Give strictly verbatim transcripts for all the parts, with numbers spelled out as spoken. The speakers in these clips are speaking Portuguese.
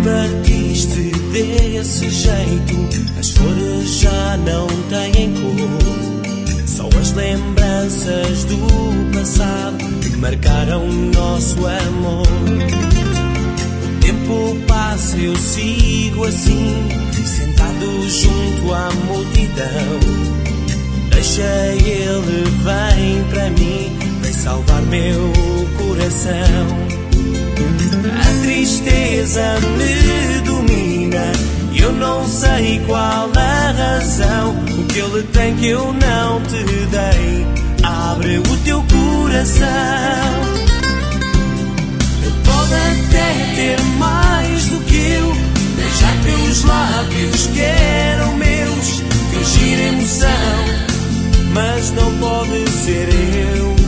partiste desse jeito, as flores já não têm cor, só as lembranças do passado que marcaram o nosso amor. O tempo passa, eu sigo assim, sentado junto à multidão. Deixa ele, vem para mim, vem salvar meu coração. A tristeza me domina e eu não sei qual a razão. O que ele tem que eu não te dei, abre o teu coração. Ele pode até ter mais do que eu, beijar teus lábios que eram meus, fingir emoção, mas não pode ser eu.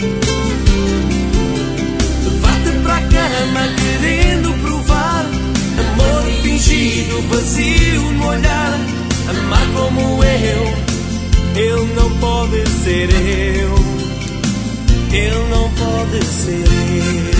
Levar-te para a cama querendo provar amor fingido, vazio no olhar, amar como eu. Ele não pode ser eu, ele não pode ser eu.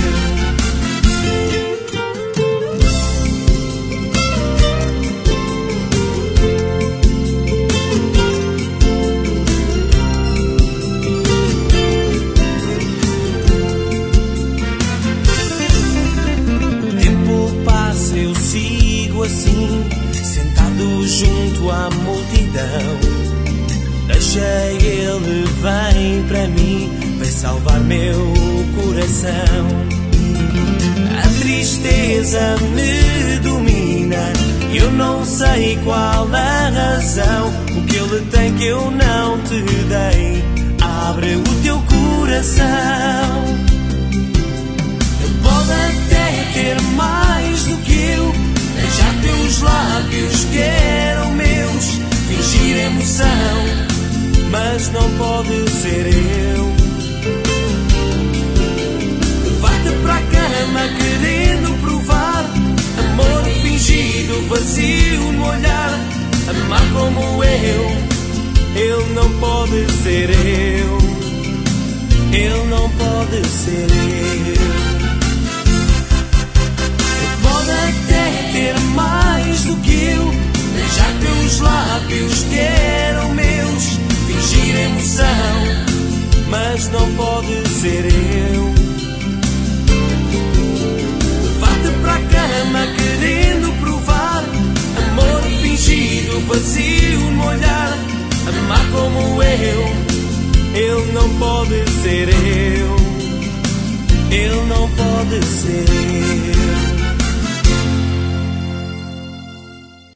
Assim, sentado junto à multidão. Deixa ele, vem para mim, vem salvar meu coração. A tristeza me domina e eu não sei qual a razão. O que ele tem que eu não te dei, abre o teu coração. Ele pode até ter mais do que eu, beijar teus lábios que eram meus, fingir emoção, mas não pode ser eu. Levar-te para a cama querendo provar amor fingido, vazio no olhar, amar como eu. Ele não pode ser eu, ele não pode ser eu. Ter mais do que eu, beijar teus lábios que eram meus, fingir emoção, mas não pode ser eu. Levar-te para a cama querendo provar amor fingido, vazio no olhar, amar como eu. Ele não pode ser eu, ele não pode ser